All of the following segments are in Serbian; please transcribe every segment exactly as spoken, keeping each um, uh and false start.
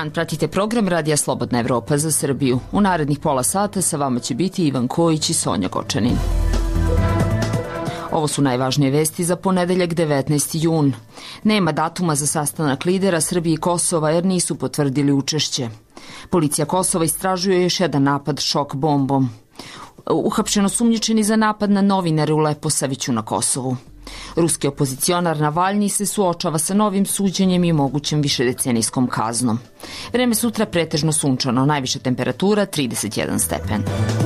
dan, pratite program Radija Slobodna Evropa za Srbiju. U narednih pola sata sa vama će biti Ivan Kojić i Sonja Gočanin. Ovo su najvažnije vesti za ponedeljak devetnaesti jun. Nema datuma za sastanak lidera Srbije i Kosova jer nisu potvrdili učešće. Policija Kosova istražuje još jedan napad šok bombom. Uhapšeno sumnjičeni za napad na novinare u Leposaviću na Kosovu. Ruski opozicionar Navalnji se suočava sa novim suđenjem i mogućem višedecenijskom kaznom. Vreme sutra pretežno sunčano, najviša temperatura trideset jedan stepen.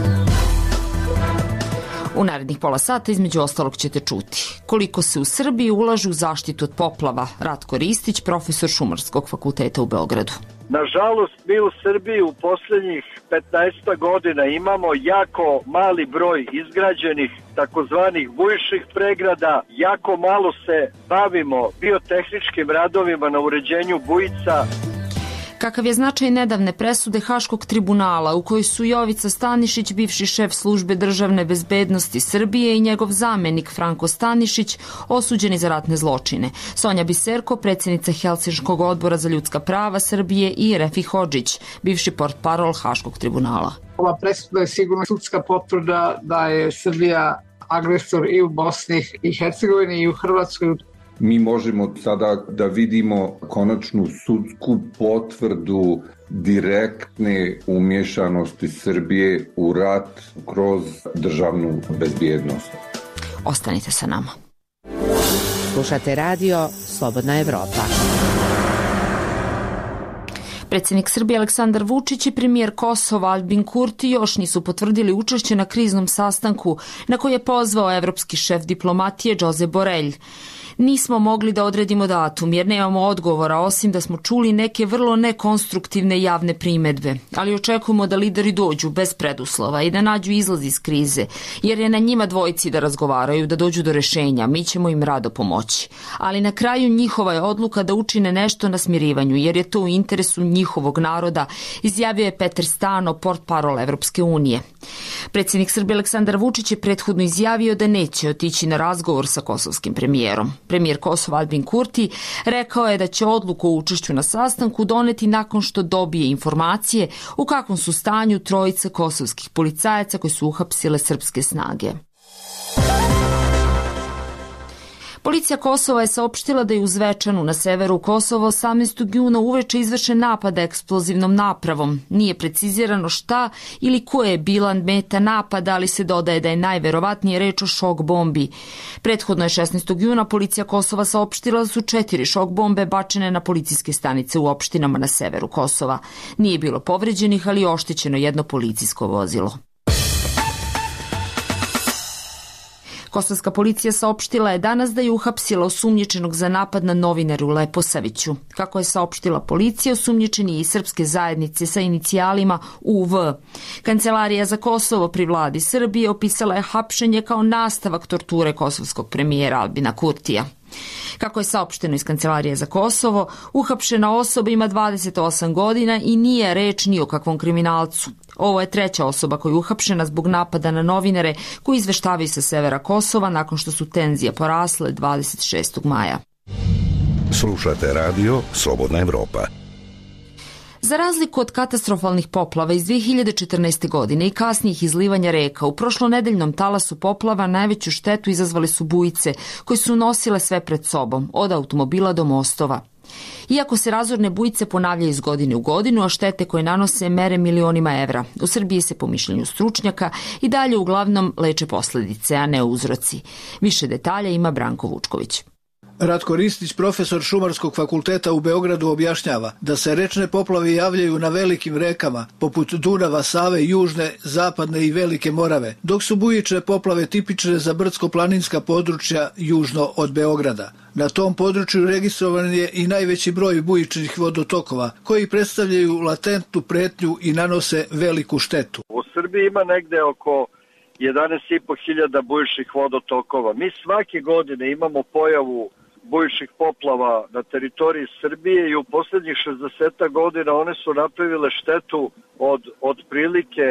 U narednih pola sata između ostalog ćete čuti koliko se u Srbiji ulažu u zaštitu od poplava. Ratko Ristić, profesor Šumarskog fakulteta u Beogradu. Nažalost, mi u Srbiji u poslednjih petnaest godina imamo jako mali broj izgrađenih takozvanih bujičnih pregrada. Jako malo se bavimo biotehničkim radovima na uređenju bujica. Kakav je značaj nedavne presude Haškog tribunala u kojoj su Jovica Stanišić, bivši šef službe državne bezbednosti Srbije, i njegov zamenik Franko Stanišić osuđeni za ratne zločine. Sonja Biserko, predsjednica Helsinškog odbora za ljudska prava Srbije, i Refi Hodžić, bivši portparol Haškog tribunala. Ova presuda je sigurno sudska potvrda da je Srbija agresor i u Bosni i Hercegovini i u Hrvatskoj. Mi možemo sada da vidimo konačnu sudsku potvrdu direktne umješanosti Srbije u rat kroz državnu bezbjednost. Ostanite sa nama. Slušate radio Slobodna Evropa. Predsjednik Srbije Aleksandar Vučić i premijer Kosova Albin Kurti još nisu potvrdili učešće na kriznom sastanku na koji je pozvao evropski šef diplomatije Josep Borrell. Nismo mogli da odredimo datum jer nemamo odgovora, osim da smo čuli neke vrlo nekonstruktivne javne primedbe. Ali očekujemo da lideri dođu bez preduslova i da nađu izlaz iz krize, jer je na njima dvojici da razgovaraju, da dođu do rešenja. Mi ćemo im rado pomoći. Ali na kraju njihova je odluka da učine nešto na smirivanju, jer je to u interesu njihovog naroda, izjavio je Peter Stano, portparol Evropske unije. Predsjednik Srbije Aleksandar Vučić je prethodno izjavio da neće otići na razgovor sa kosovskim premijerom. Premijer Kosova Albin Kurti rekao je da će odluku o učešću na sastanku doneti nakon što dobije informacije u kakvom su stanju trojica kosovskih policajaca koji su uhapsile srpske snage. Policija Kosova je saopštila da je u Zvečanu na severu Kosova osamnaestog juna uveče izvršen napad eksplozivnom napravom. Nije precizirano šta ili ko je bila meta napada, ali se dodaje da je najverovatnije reč o šok bombi. Prethodno je šesnaestog juna policija Kosova saopštila da su četiri šok bombe bačene na policijske stanice u opštinama na severu Kosova. Nije bilo povređenih, ali je oštećeno jedno policijsko vozilo. Kosovska policija saopštila je danas da je uhapsila osumnjičenog za napad na novinare u Leposaviću. Kako je saopštila policija, osumnjičeni je iz srpske zajednice sa inicijalima U V. Kancelarija za Kosovo pri vladi Srbije opisala je hapšenje kao nastavak torture kosovskog premijera Albina Kurtija. Kako je saopšteno iz Kancelarije za Kosovo, uhapšena osoba ima dvadeset osam godina i nije reč ni o kakvom kriminalcu. Ovo je treća osoba koja je uhapšena zbog napada na novinare koji izveštavaju sa severa Kosova nakon što su tenzije porasle dvadeset šestog maja. Slušate radio Slobodna Evropa. Za razliku od katastrofalnih poplava iz dve hiljade četrnaeste. godine i kasnijih izlivanja reka, u prošlonedeljnom talasu poplava najveću štetu izazvale su bujice koje su nosile sve pred sobom, od automobila do mostova. Iako se razorne bujice ponavljaju iz godine u godinu, a štete koje nanose mere milionima evra, u Srbiji se po mišljenju stručnjaka i dalje uglavnom leče posledice, a ne uzroci. Više detalja ima Branko Vučković. Ratko Ristić, profesor Šumarskog fakulteta u Beogradu, objašnjava da se rečne poplave javljaju na velikim rekama, poput Dunava, Save, Južne, Zapadne i Velike Morave, dok su bujične poplave tipične za brdsko-planinska područja južno od Beograda. Na tom području registrovan je i najveći broj bujičnih vodotokova, koji predstavljaju latentnu pretnju i nanose veliku štetu. U Srbiji ima negde oko jedanaest i po hiljada bujičnih vodotokova. Mi svake godine imamo pojavu bujičnih poplava na teritoriji Srbije i u posljednjih šezdeset godina one su napravile štetu od otprilike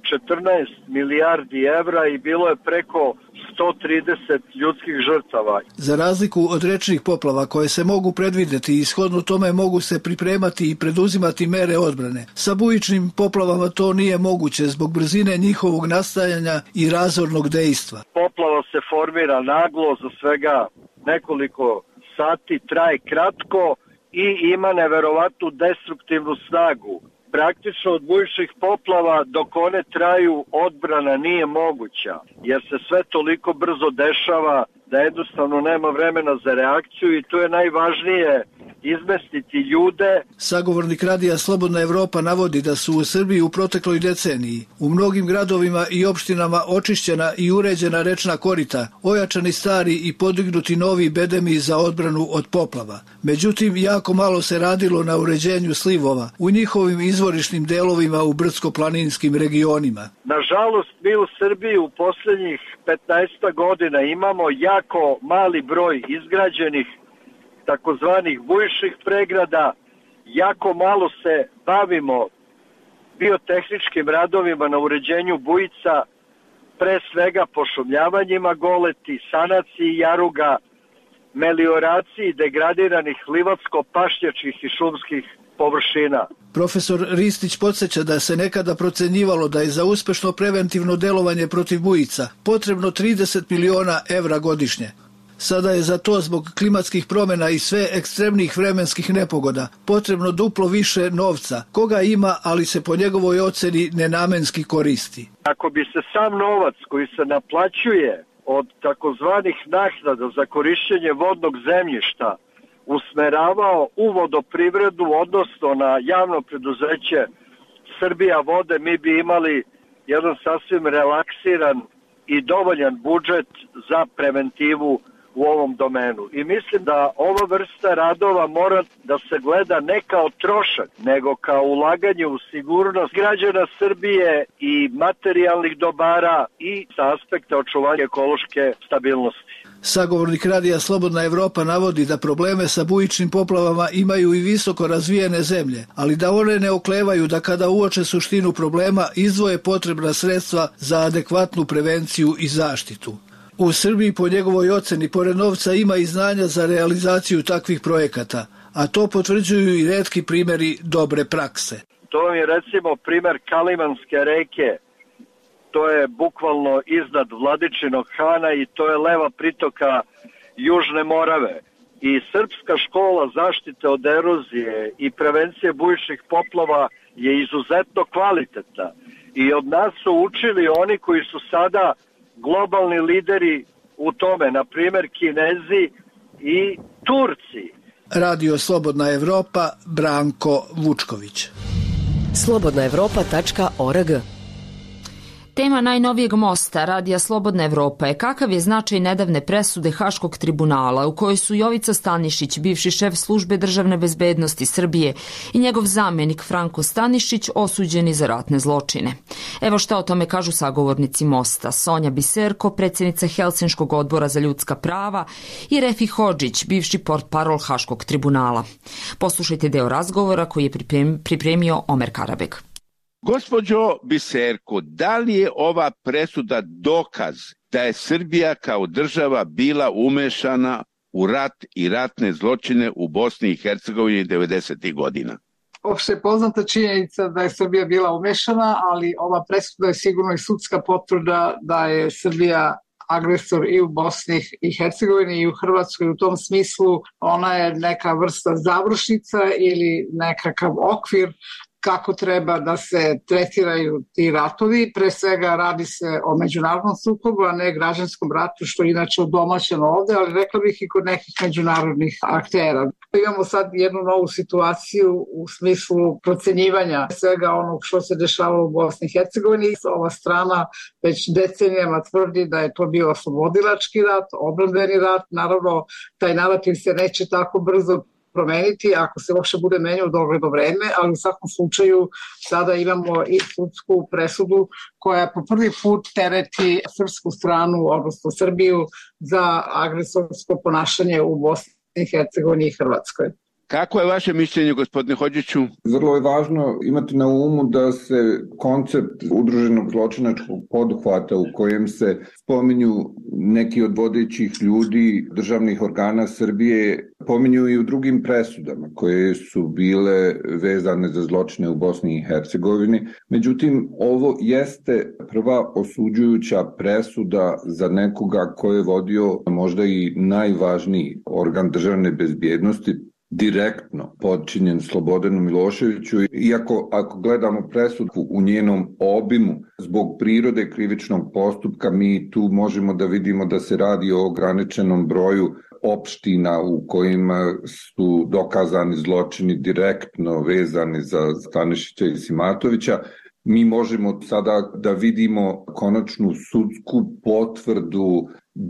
četrnaest milijardi evra i bilo je preko sto trideset ljudskih žrtava. Za razliku od rečnih poplava koje se mogu predvideti i shodno tome mogu se pripremati i preduzimati mere odbrane, sa bujičnim poplavama to nije moguće zbog brzine njihovog nastajanja i razornog dejstva. Poplava se formira naglo, za svega nekoliko sati, traje kratko i ima neverovatnu destruktivnu snagu. Praktično od bujičnih poplava dok one traju odbrana nije moguća, jer se sve toliko brzo dešava da jednostavno nema vremena za reakciju i to je najvažnije izmestiti ljude. Sagovornik radija Slobodna Evropa navodi da su u Srbiji u protekloj deceniji u mnogim gradovima i opštinama očišćena i uređena rečna korita, ojačani stari i podignuti novi bedemi za odbranu od poplava. Međutim, jako malo se radilo na uređenju slivova u njihovim izvorišnim delovima u brdsko-planinskim regionima. Nažalost, mi u Srbiji u posljednjih petnaest godina imamo jako mali broj izgrađenih takozvanih bujičnih pregrada, jako malo se bavimo biotehničkim radovima na uređenju bujica, pre svega pošumljavanjima goleti, sanaciji jaruga, melioraciji degradiranih livatsko-pašnjačkih i šumskih površina. Profesor Ristić podsjeća da se nekada procenjivalo da je za uspešno preventivno delovanje protiv bujica potrebno trideset miliona evra godišnje. Sada je za to zbog klimatskih promjena i sve ekstremnih vremenskih nepogoda potrebno duplo više novca, koga ima, ali se po njegovoj oceni nenamenski koristi. Ako bi se sam novac koji se naplaćuje od takozvanih naknada za korišćenje vodnog zemljišta usmeravao u vodoprivredu, odnosno na javno preduzeće Srbija vode, mi bi imali jedan sasvim relaksiran i dovoljan budžet za preventivu u ovom domenu. I mislim da ova vrsta radova mora da se gleda ne kao trošak, nego kao ulaganje u sigurnost građana Srbije i materijalnih dobara i sa aspekta očuvanja ekološke stabilnosti. Sagovornik radija Slobodna Evropa navodi da probleme sa bujičnim poplavama imaju i visoko razvijene zemlje, ali da one ne oklevaju da kada uoče suštinu problema izdvoje potrebna sredstva za adekvatnu prevenciju i zaštitu. U Srbiji po njegovoj oceni pored novca ima i znanja za realizaciju takvih projekata, a to potvrđuju i retki primjeri dobre prakse. To vam je recimo primjer Kalimanske reke. To je bukvalno iznad Vladičinog Hana i to je leva pritoka Južne Morave. I Srpska škola zaštite od erozije i prevencije bujičnih poplava je izuzetno kvalitetna. I od nas su učili oni koji su sada globalni lideri u tome, na primjer Kinezi i Turci. Radio Slobodna Evropa, Branko Vučković. slobodna evropa tačka org. Tema najnovijeg mosta Radija Slobodna Evropa je kakav je značaj nedavne presude Haškog tribunala u kojoj su Jovica Stanišić, bivši šef službe državne bezbednosti Srbije, i njegov zamjenik Franko Stanišić osuđeni za ratne zločine. Evo šta o tome kažu sagovornici mosta: Sonja Biserko, predsjednica Helsinškog odbora za ljudska prava, i Refi Hodžić, bivši portparol Haškog tribunala. Poslušajte deo razgovora koji je pripremio Omer Karabeg. Gospođo Biserko, da li je ova presuda dokaz da je Srbija kao država bila umešana u rat i ratne zločine u Bosni i Hercegovini devedesetih godina? Opšte je poznata činjenica da je Srbija bila umešana, ali ova presuda je sigurno i sudska potvrda da je Srbija agresor i u Bosni i Hercegovini i u Hrvatskoj. U tom smislu ona je neka vrsta završnica ili nekakav okvir kako treba da se tretiraju ti ratovi. Pre svega radi se o međunarodnom sukobu, a ne građanskom ratu, što je inače odomaćeno ovde, ali rekla bih i kod nekih međunarodnih aktera. Imamo sad jednu novu situaciju u smislu procenjivanja svega onog što se dešava u Bosni i Hercegovini. Ova strana već decenijama tvrdi da je to bio oslobodilački rat, odbrambeni rat. Naravno, taj narativ se neće tako brzo promeniti ako se uopšte bude menjao u dogledno vreme, ali u svakom slučaju sada imamo i sudsku presudu koja po prvi put tereti srpsku stranu, odnosno Srbiju, za agresorsko ponašanje u Bosni i Hercegovini i Hrvatskoj. Kako je vaše mišljenje, gospodine Hodžiću? Vrlo je važno imati na umu da se koncept udruženog zločinačkog poduhvata u kojem se spominju neki od vodećih ljudi državnih organa Srbije pominju i u drugim presudama koje su bile vezane za zločine u Bosni i Hercegovini. Međutim, ovo jeste prva osuđujuća presuda za nekoga ko je vodio možda i najvažniji organ državne bezbjednosti, direktno podčinjen Slobodanu Miloševiću, iako ako gledamo presudu u njenom obimu, zbog prirode krivičnog postupka, mi tu možemo da vidimo da se radi o ograničenom broju opština u kojima su dokazani zločini direktno vezani za Stanišića i Simatovića. Mi možemo sada da vidimo konačnu sudsku potvrdu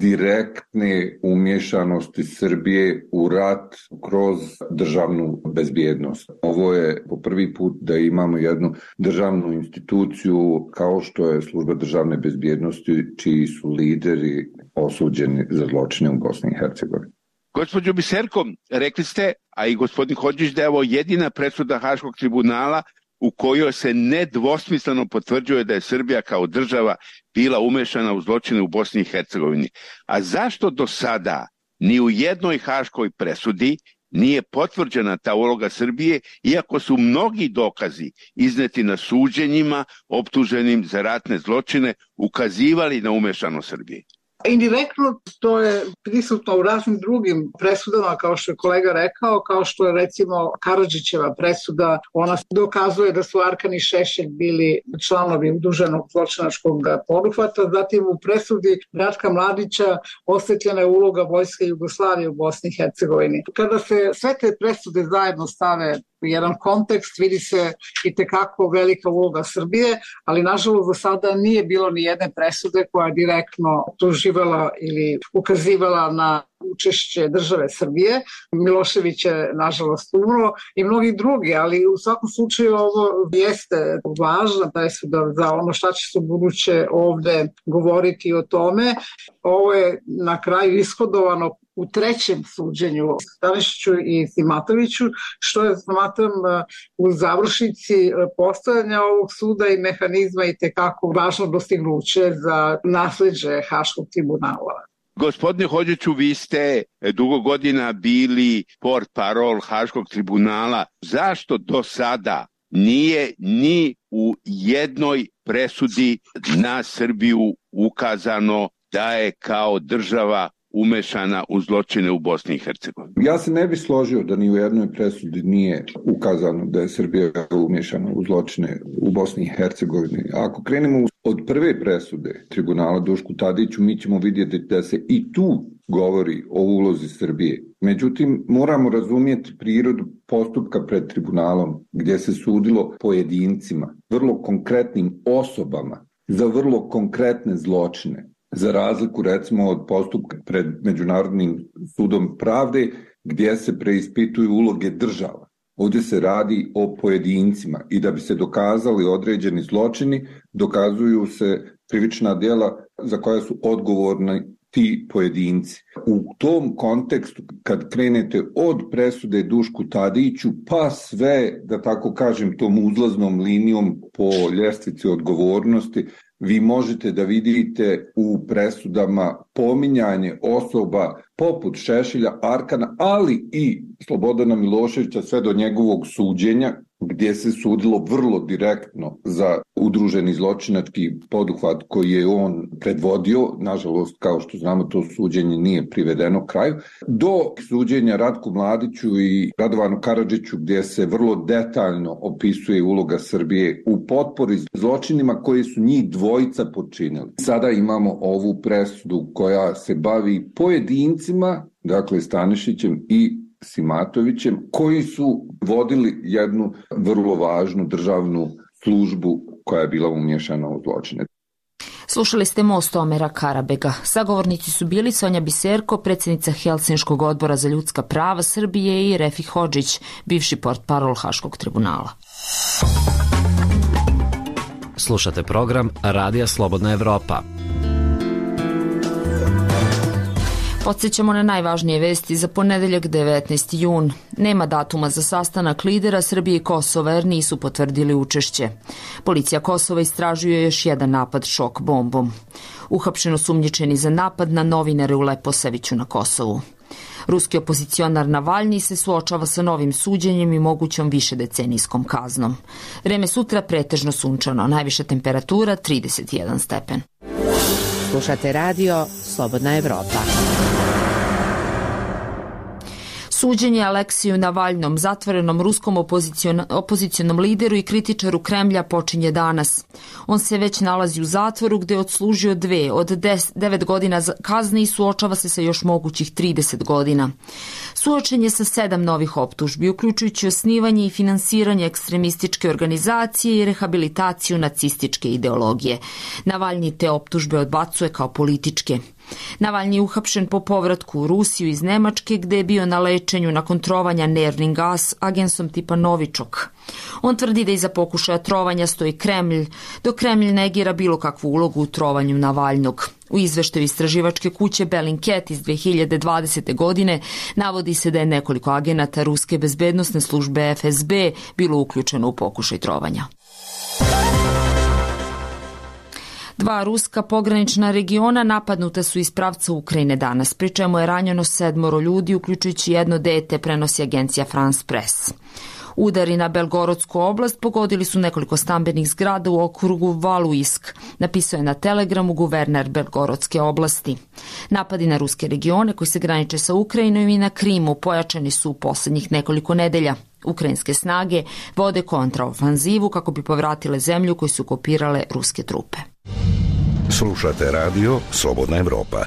direktne umješanosti Srbije u rat kroz državnu bezbjednost. Ovo je po prvi put da imamo jednu državnu instituciju kao što je Služba državne bezbjednosti, čiji su lideri osuđeni za zločine u Bosni i Hercegovini. Gospođo Biserko, rekli ste, a i gospodin Hodžić, da je ovo jedina presuda Haškog tribunala u kojoj se nedvosmisleno potvrđuje da je Srbija kao država bila umešana u zločine u Bosni i Hercegovini. A zašto do sada ni u jednoj haškoj presudi nije potvrđena ta uloga Srbije, iako su mnogi dokazi izneti na suđenjima optuženim za ratne zločine ukazivali na umešanost Srbije? Indirektno to je prisutno u raznim drugim presudama, kao što je kolega rekao, kao što je recimo Karadžićeva presuda. Ona dokazuje da su Arkan i Šešelj bili članovi udruženog zločinačkog poduhvata. Zatim u presudi Ratka Mladića osvetljena je uloga Vojske Jugoslavije u Bosni i Hercegovini. Kada se sve te presude zajedno stave u jedan kontekst, vidi se i tekako velika uloga Srbije, ali nažalost do sada nije bilo ni jedne presude koja je direktno tuživala ili ukazivala na učešće države Srbije. Milošević je nažalost umro i mnogi drugi, ali u svakom slučaju ovo jeste važna presuda za ono šta će se u buduće ovde govoriti o tome. Ovo je na kraju ishodovano u trećem suđenju Stanišiću i Simatoviću, što je, smatram, u završnici postojanja ovog suda i mehanizma i tekako važno dostignuće za nasleđe Haškog tribunala. Gospodine Hodžiću, vi ste dugo godina bili portparol Haškog tribunala. Zašto do sada nije ni u jednoj presudi na Srbiju ukazano da je kao država umešana u zločine u Bosni i Hercegovini? Ja se ne bih složio da ni u jednoj presudi nije ukazano da je Srbija umešana u zločine u Bosni i Hercegovini. Ako krenemo od prve presude tribunala Dušku Tadiću, mi ćemo vidjeti da se i tu govori o ulozi Srbije. Međutim, moramo razumjeti prirodu postupka pred tribunalom, gdje se sudilo pojedincima, vrlo konkretnim osobama za vrlo konkretne zločine. Za razliku recimo od postupka pred Međunarodnim sudom pravde gdje se preispituju uloge država. Ovdje se radi o pojedincima i da bi se dokazali određeni zločini, dokazuju se krivična djela za koja su odgovorni ti pojedinci. U tom kontekstu, kad krenete od presude Dušku Tadiću pa sve, da tako kažem, tom uzlaznom linijom po ljestvici odgovornosti, vi možete da vidite u presudama pominjanje osoba poput Šešelja, Arkana, ali i Slobodana Miloševića sve do njegovog suđenja, gdje se sudilo vrlo direktno za udruženi zločinački poduhvat koji je on predvodio. Nažalost, kao što znamo, to suđenje nije privedeno kraju. Do suđenja Ratku Mladiću i Radovanu Karadžiću, gdje se vrlo detaljno opisuje uloga Srbije u potpori zločinima koji su njih dvojica počinili. Sada imamo ovu presudu koja se bavi pojedincima, dakle Stanišićem i Simatovićem, koji su vodili jednu vrlo važnu državnu službu koja je bila umješana u zločine. Slušali ste Most Omera Karabega. Sagovornici su bili Sonja Biserko, predsjednica Helsinškog odbora za ljudska prava Srbije, i Refik Hodžić, bivši portparol Haškog tribunala. Slušate program Radija Slobodna Evropa. Podsjećamo na najvažnije vesti za ponedeljak devetnaesti jun. Nema datuma za sastanak lidera Srbije i Kosova jer nisu potvrdili učešće. Policija Kosova istražuje još jedan napad šok bombom. Uhapšen osumnjičeni za napad na novinare u Leposaviću na Kosovu. Ruski opozicionar Navalni se suočava sa novim suđenjem i mogućom višedecenijskom kaznom. Vreme sutra pretežno sunčano, najviša temperatura trideset jedan stepen. Slušate radio Slobodna Evropa. Suđenje Aleksiju Navalnom, zatvorenom ruskom opozicion, opozicionom lideru i kritičaru Kremlja, počinje danas. On se već nalazi u zatvoru gde je odslužio dve od des, devet godina kazne i suočava se sa još mogućih trideset godina. Suočen je sa sedam novih optužbi, uključujući osnivanje i finansiranje ekstremističke organizacije i rehabilitaciju nacističke ideologije. Navalni te optužbe odbacuje kao političke. Navalni je uhapšen po povratku u Rusiju iz Nemačke gde je bio na lečenju nakon trovanja nervnim gas agensom tipa Novičok. On tvrdi da iza pokušaja trovanja stoji Kremlj, dok Kremlj negira bilo kakvu ulogu u trovanju Navalnog. U izveštaju istraživačke kuće Bellingcat iz dve hiljade dvadesete. godine navodi se da je nekoliko agenata ruske bezbednosne službe F S B bilo uključeno u pokušaj trovanja. Dva ruska pogranična regiona napadnuta su iz pravca Ukrajine danas, pri čemu je ranjeno sedmoro ljudi, uključujući jedno dete, prenosi agencija France Press. Udari na Belgorodsku oblast pogodili su nekoliko stambenih zgrada u okrugu Valuisk, napisao je na Telegramu guverner Belgorodske oblasti. Napadi na ruske regione koji se graniče sa Ukrajinom i na Krimu pojačani su u poslednjih nekoliko nedelja. Ukrajinske snage vode kontraofanzivu kako bi povratile zemlju koju su okupirale ruske trupe. Slušate radio Slobodna Evropa.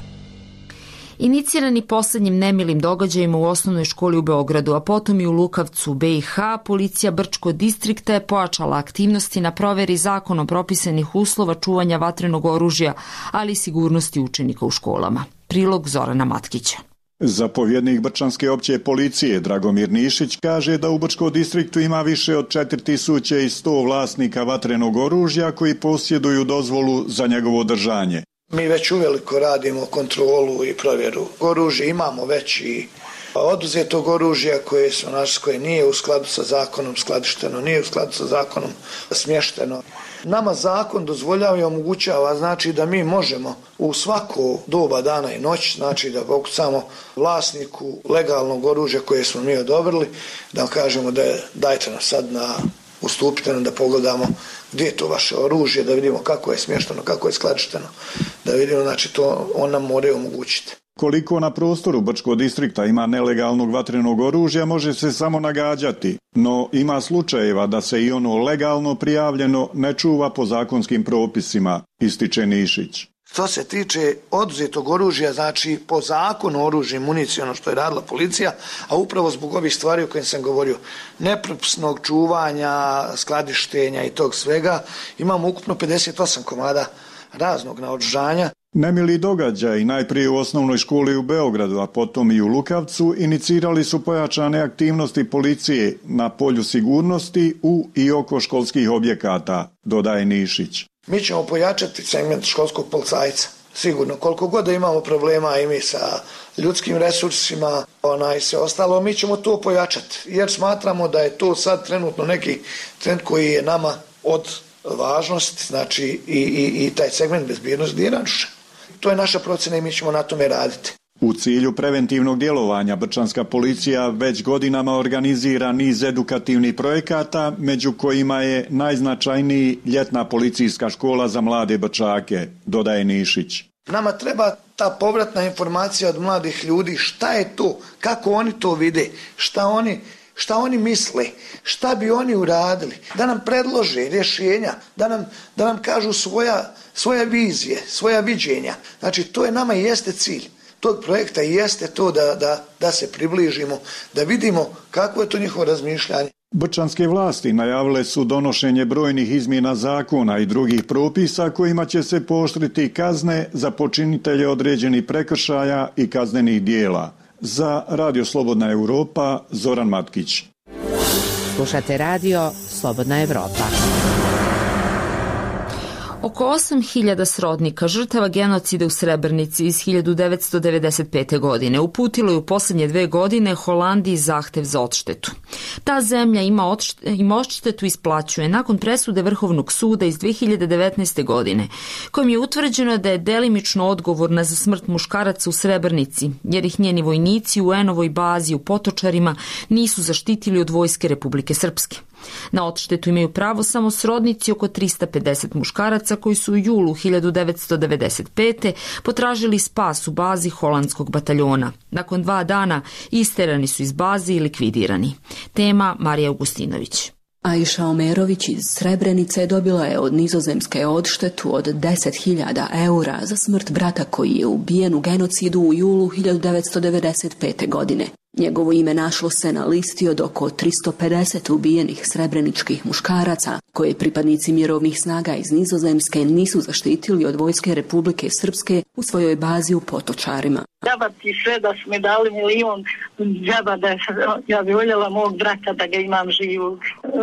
Inicirani poslednjim nemilim događajima u osnovnoj školi u Beogradu, a potom i u Lukavcu, B i H, policija Brčkog distrikta je pojačala aktivnosti na proveri zakonom propisanih uslova čuvanja vatrenog oružja, ali i sigurnosti učenika u školama. Prilog Zorana Matkića. Zapovjednik Brčanske opće policije Dragomir Nišić kaže da u Brčkom distriktu ima više od četiri tisuće sto vlasnika vatrenog oružja koji posjeduju dozvolu za njegovo držanje. Mi već uveliko radimo kontrolu i provjeru oružja, imamo već i oduzetog oružja koje su naš, koje nije u skladu sa zakonom skladišteno, nije u skladu sa zakonom smješteno. Nama zakon dozvoljava i omogućava, znači da mi možemo u svako doba dana i noć, znači da pokucamo vlasniku legalnog oružja koje smo mi odobrili, da kažemo da je, dajte nam sad na, ustupite nam da pogledamo gdje je to vaše oružje, da vidimo kako je smješteno, kako je skladišteno, da vidimo, znači to on nam mora omogućiti. Koliko na prostoru Brčkog distrikta ima nelegalnog vatrenog oružja može se samo nagađati, no ima slučajeva da se i ono legalno prijavljeno ne čuva po zakonskim propisima, ističe Nišić. Što se tiče oduzetog oružja, znači po zakonu oružje i municije, ono što je radila policija, a upravo zbog ovih stvari o kojim sam govorio, nepropusnog čuvanja, skladištenja i tog svega, imamo ukupno pedeset osam komada raznog naoružanja. Nemili događaj najprije u osnovnoj školi u Beogradu, a potom i u Lukavcu, inicirali su pojačane aktivnosti policije na polju sigurnosti u i oko školskih objekata, dodaje Nišić. Mi ćemo pojačati segment školskog policajca. Sigurno, koliko god da imamo problema i mi sa ljudskim resursima, ona i sve ostalo, mi ćemo to pojačati. Jer smatramo da je to sad trenutno neki trend koji je nama od važnosti, znači i, i, i taj segment bezbjednosti je narušen. To je naša procena i mi ćemo na tome raditi. U cilju preventivnog djelovanja Brčanska policija već godinama organizira niz edukativnih projekata, među kojima je najznačajniji ljetna policijska škola za mlade Brčake, dodaje Nišić. Nama treba ta povratna informacija od mladih ljudi, šta je to, kako oni to vide, šta oni, šta oni misle, šta bi oni uradili, da nam predlože rješenja, da nam, da nam kažu svoja, svoja vizije, svoja viđenja. Znači to je nama i jeste cilj tog projekta i jeste to da, da, da se približimo, da vidimo kako je to njihovo razmišljanje. Brčanske vlasti najavile su donošenje brojnih izmjena zakona i drugih propisa kojima će se pooštriti kazne za počinitelje određenih prekršaja i kaznenih dijela. Za Radio Slobodna Evropa, Zoran Matkić. Slušate radio Slobodna Evropa. Oko osam hiljada srodnika žrtava genocida u Srebrenici iz hiljadu devetsto devedeset pete. godine uputilo je u posljednje dve godine Holandiji zahtev za odštetu. Ta zemlja ima, odšte, ima odštetu isplaćuje nakon presude Vrhovnog suda iz dve hiljade devetnaeste. godine, kojim je utvrđeno da je delimično odgovorna za smrt muškaraca u Srebrenici, jer ih njeni vojnici u U N-ovoj bazi u Potočarima nisu zaštitili od vojske Republike Srpske. Na odštetu imaju pravo samo srodnici oko trista pedeset muškaraca koji su u julu hiljadu devetsto devedeset pete. potražili spas u bazi holandskog bataljona. Nakon dva dana isterani su iz baze i likvidirani. Tema Marija Augustinović. Aisha Omerović iz Srebrenice dobila je od Nizozemske odštetu od deset hiljada eura za smrt brata koji je ubijen u genocidu u julu hiljadu devetsto devedeset pete. godine. Njegovo ime našlo se na listi od oko tristo pedeset ubijenih srebreničkih muškaraca, koje pripadnici mirovnih snaga iz Nizozemske nisu zaštitili od vojske Republike Srpske u svojoj bazi u Potočarima. Džaba ti sve da su mi dali milion, džaba da ja bi voljela mog brata da ga imam živog.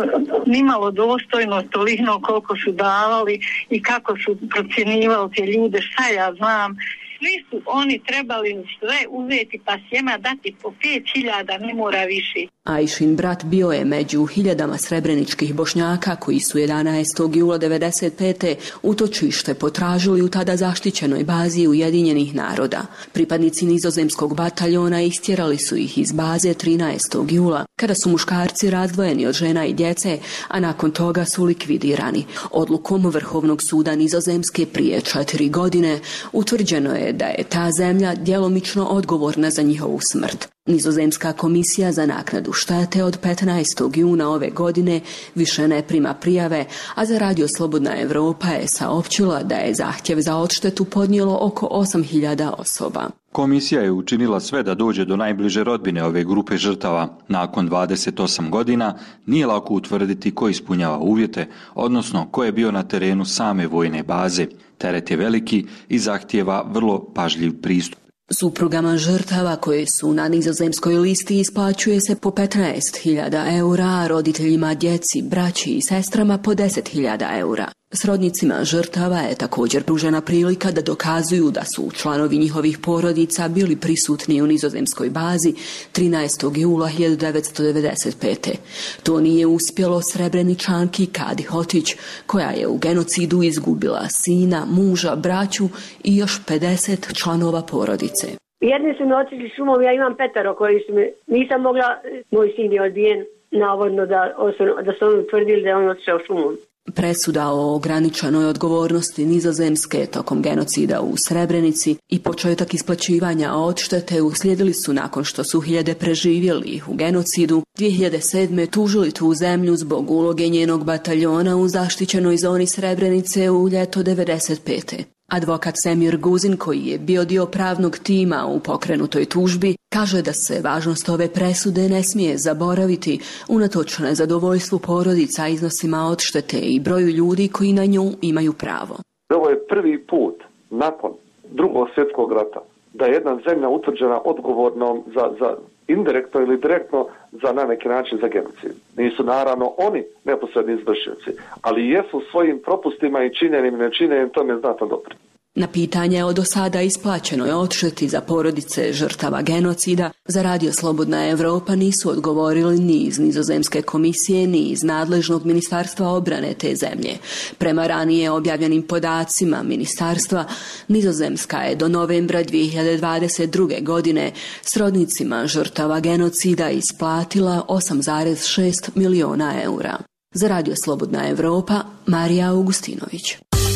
Nimalo dostojno toliko koliko su davali i kako su procjenjivali te ljude, šta ja znam. Svi su oni trebali sve uzeti pa sjema dati po pet hiljada, ne mora više. Aishin brat bio je među hiljadama srebreničkih Bošnjaka koji su jedanaestog jula devedeset pete. utočište potražili u tada zaštićenoj bazi Ujedinjenih naroda. Pripadnici nizozemskog bataljona istjerali su ih iz baze trinaestog jula, kada su muškarci razdvojeni od žena i djece, a nakon toga su likvidirani. Odlukom Vrhovnog suda Nizozemske prije četiri godine utvrđeno je da je ta zemlja djelomično odgovorna za njihovu smrt. Nizozemska komisija za naknadu štete od petnaestog juna ove godine više ne prima prijave, a za Radio Slobodna Evropa je saopćila da je zahtjev za odštetu podnijelo oko osam hiljada osoba. Komisija je učinila sve da dođe do najbliže rodbine ove grupe žrtava. Nakon dvadeset osam godina nije lako utvrditi ko ispunjava uvjete, odnosno ko je bio na terenu same vojne baze. Teret je veliki i zahtijeva vrlo pažljiv pristup. Suprugama žrtava koje su na nizozemskoj listi isplaćuje se po petnaest hiljada eura, a roditeljima, djeci, braći i sestrama po deset hiljada eura. Srodnicima žrtava je također pružena prilika da dokazuju da su članovi njihovih porodica bili prisutni u nizozemskoj bazi trinaestog jula hiljadu devetsto devedeset pete. To nije uspjelo Srebreničanki Kadi Hotić, koja je u genocidu izgubila sina, muža, braću i još pedeset članova porodice. Jedni su mi otišli šumom, ja imam petero koji su mi, nisam mogla, moj sin je odbijen, navodno da, da su oni utvrdili da je on otišao šumom. Presuda o ograničenoj odgovornosti Nizozemske tokom genocida u Srebrenici i početak isplaćivanja odštete uslijedili su nakon što su hiljade preživjeli u genocidu dvije hiljade sedme. tužili tu zemlju zbog uloge njenog bataljona u zaštićenoj zoni Srebrenice u ljeto devedeset pete. Advokat Semir Guzin, koji je bio dio pravnog tima u pokrenutoj tužbi, kaže da se važnost ove presude ne smije zaboraviti unatoč nezadovoljstvu porodica iznosima odštete i broju ljudi koji na nju imaju pravo. Ovo je prvi put nakon drugog svjetskog rata da je jedna zemlja utvrđena odgovornom za, za indirektno ili direktno za na neki način za genocid. Nisu naravno oni neposredni izvršioci, ali jesu svojim propustima i činjenim i nečinjenim tome znatno dobro. Na pitanje o do sada isplaćenoj odšteti za porodice žrtava genocida za Radio Slobodna Evropa nisu odgovorili ni iz Nizozemske komisije ni iz nadležnog ministarstva obrane te zemlje. Prema ranije objavljenim podacima ministarstva, Nizozemska je do novembra dvije hiljade dvadeset druge. godine srodnicima žrtava genocida isplatila osam zarez šest miliona eura. Za Radio Slobodna Evropa, Marija Augustinović.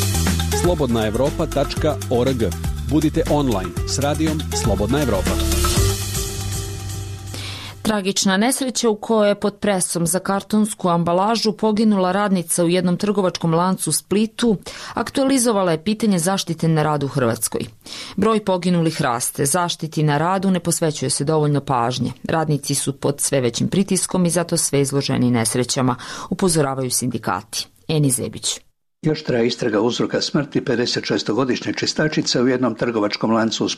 slobodna evropa tačka org. Budite online s radijom Slobodna Evropa. Tragična nesreća u kojoj je pod presom za kartonsku ambalažu poginula radnica u jednom trgovačkom lancu u Splitu aktualizovala je pitanje zaštite na radu u Hrvatskoj. Broj poginulih raste, zaštiti na radu ne posvećuje se dovoljno pažnje. Radnici su pod sve većim pritiskom i zato sve izloženi nesrećama, upozoravaju sindikati. Eni Zebić. Još traje istraga uzroka smrti pedeset šestogodišnje čistačice u jednom trgovačkom lancu u Splitu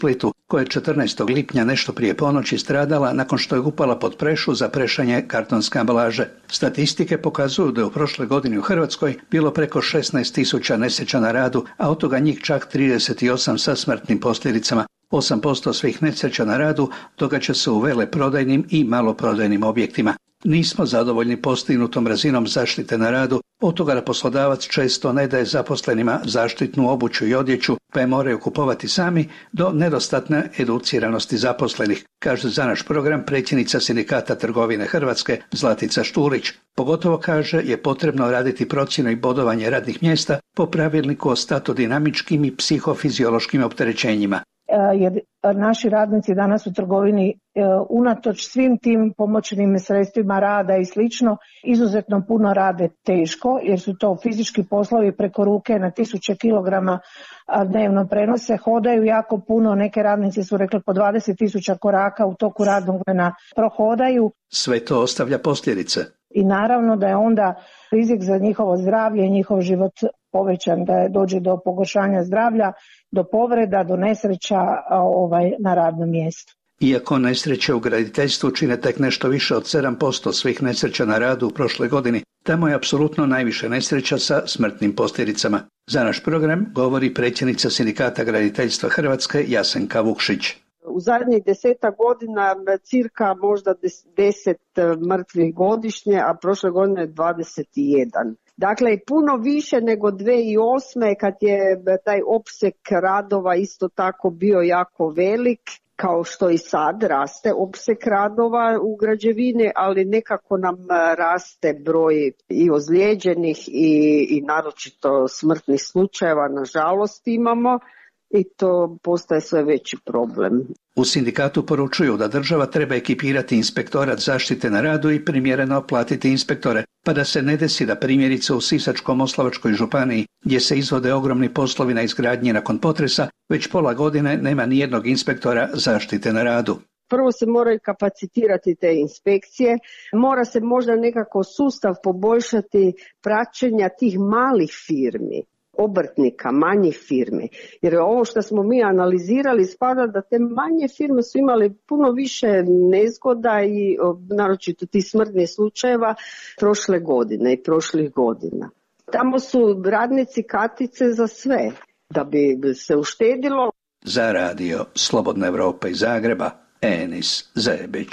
koja je četrnaestog lipnja nešto prije ponoći stradala nakon što je upala pod prešu za prešanje kartonske ambalaže. Statistike pokazuju da je u prošle godini u Hrvatskoj bilo preko šesnaest tisuća nesreća na radu, a od toga njih čak trideset osam sa smrtnim posljedicama. osam posto svih nesreća na radu događa se u veleprodajnim i maloprodajnim objektima. Nismo zadovoljni postignutom razinom zaštite na radu, od toga da poslodavac često ne daje zaposlenima zaštitnu obuću i odjeću, pa je moraju kupovati sami, do nedostatne educiranosti zaposlenih, kaže za naš program predsjednica Sindikata trgovine Hrvatske Zlatica Štulić. Pogotovo, kaže, je potrebno raditi procjenu i bodovanje radnih mjesta po pravilniku o statodinamičkim i psihofiziološkim opterećenjima. Jer naši radnici danas u trgovini unatoč svim tim pomoćnim sredstvima rada i slično izuzetno puno rade teško, jer su to fizički poslovi preko ruke na tisuće kilograma dnevno prenose, hodaju jako puno, neke radnice su rekli po dvadeset tisuća koraka u toku radnog vremena prohodaju. Sve to ostavlja posljedice. I naravno da je onda rizik za njihovo zdravlje i njihov život povećan, da dođe do pogoršanja zdravlja, do povreda, do nesreća ovaj, na radnom mjestu. Iako nesreće u graditeljstvu čine tek nešto više od sedam posto svih nesreća na radu u prošloj godini, tamo je apsolutno najviše nesreća sa smrtnim posljedicama. Za naš program govori predsjednica Sindikata graditeljstva Hrvatske Jasenka Vukšić. U zadnjih deseta godina cirka možda deset mrtvih godišnje, a prošle godine dvadeset jedan. Dakle, puno više nego dvije tisuće osme kad je taj opseg radova isto tako bio jako velik, kao što i sad raste opseg radova u građevini, ali nekako nam raste broj i ozlijeđenih i, i naročito smrtnih slučajeva, nažalost imamo, i to postaje sve veći problem. U sindikatu poručuju da država treba ekipirati inspektorat zaštite na radu i primjereno platiti inspektore, pa da se ne desi da primjerice u Sisačko-moslavačkoj županiji, gdje se izvode ogromni poslovi na izgradnji nakon potresa, već pola godine nema nijednog inspektora zaštite na radu. Prvo se moraju kapacitirati te inspekcije, mora se možda nekako sustav poboljšati praćenja tih malih firmi, obrtnika, manjih firmi. Jer ovo što smo mi analizirali spada da te manje firme su imali puno više nezgoda i naročito tih smrtnih slučajeva prošle godine i prošlih godina. Tamo su radnici kartice za sve, da bi se uštedilo. Za radio Slobodna Evropa iz Zagreba, Enis Zebić.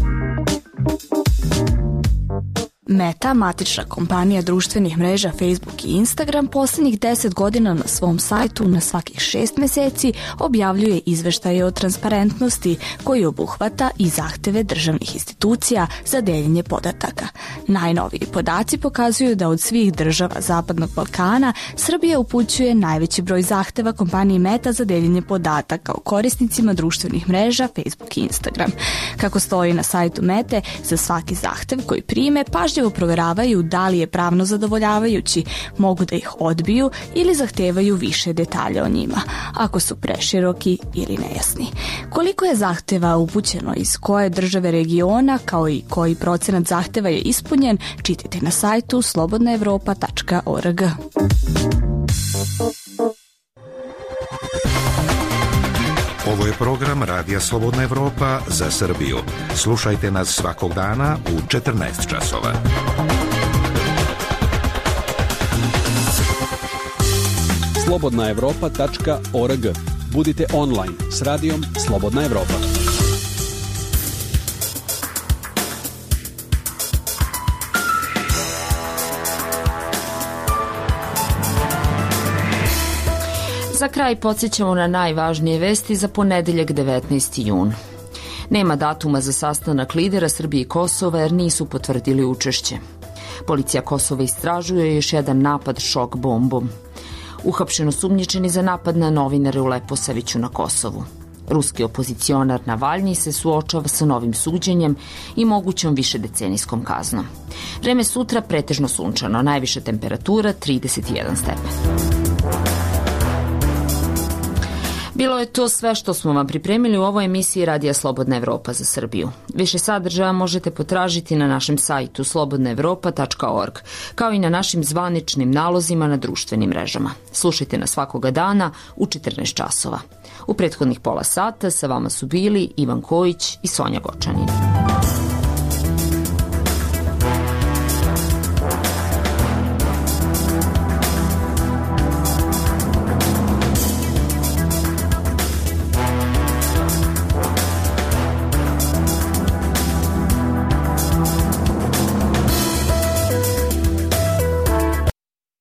Meta, matična kompanija društvenih mreža Facebook i Instagram, posljednjih deset godina na svom sajtu na svakih šest mjeseci objavljuje izveštaje o transparentnosti koji obuhvata i zahteve državnih institucija za deljenje podataka. Najnoviji podaci pokazuju da od svih država Zapadnog Balkana Srbija upućuje najveći broj zahteva kompaniji Meta za deljenje podataka o korisnicima društvenih mreža Facebook i Instagram. Kako stoji na sajtu Mete, za svaki zahtev koji prime pažljivo provjeravaju da li je pravno zadovoljavajući, mogu da ih odbiju ili zahtevaju više detalja o njima, ako su preširoki ili nejasni. Koliko je zahteva upućeno iz koje države regiona, kao i koji procenat zahteva je ispunjen, čitajte na sajtu slobodna evropa tačka org. Ovo je program Radija Slobodna Evropa za Srbiju. Slušajte nas svakog dana u četrnaest časova. slobodna evropa tačka org. Budite online s radijom Slobodna Evropa. Za kraj podsjećamo na najvažnije vesti za ponedeljak devetnaesti jun. Nema datuma za sastanak lidera Srbije i Kosova jer nisu potvrdili učešće. Policija Kosova istražuje još jedan napad šok bombom. Uhapšen osumnjičeni za napad na novinare u Leposaviću na Kosovu. Ruski opozicionar Navalnji se suočava sa novim suđenjem i mogućom višedecenijskom kaznom. Vreme sutra pretežno sunčano, najviša temperatura trideset jedan stepen. Bilo je to sve što smo vam pripremili u ovoj emisiji Radija Slobodna Evropa za Srbiju. Više sadržaja možete potražiti na našem sajtu slobodna evropa tačka org, kao i na našim zvaničnim nalozima na društvenim mrežama. Slušajte nas svakoga dana u četrnaest časova. U prethodnih pola sata sa vama su bili Ivan Kojić i Sonja Gočanin.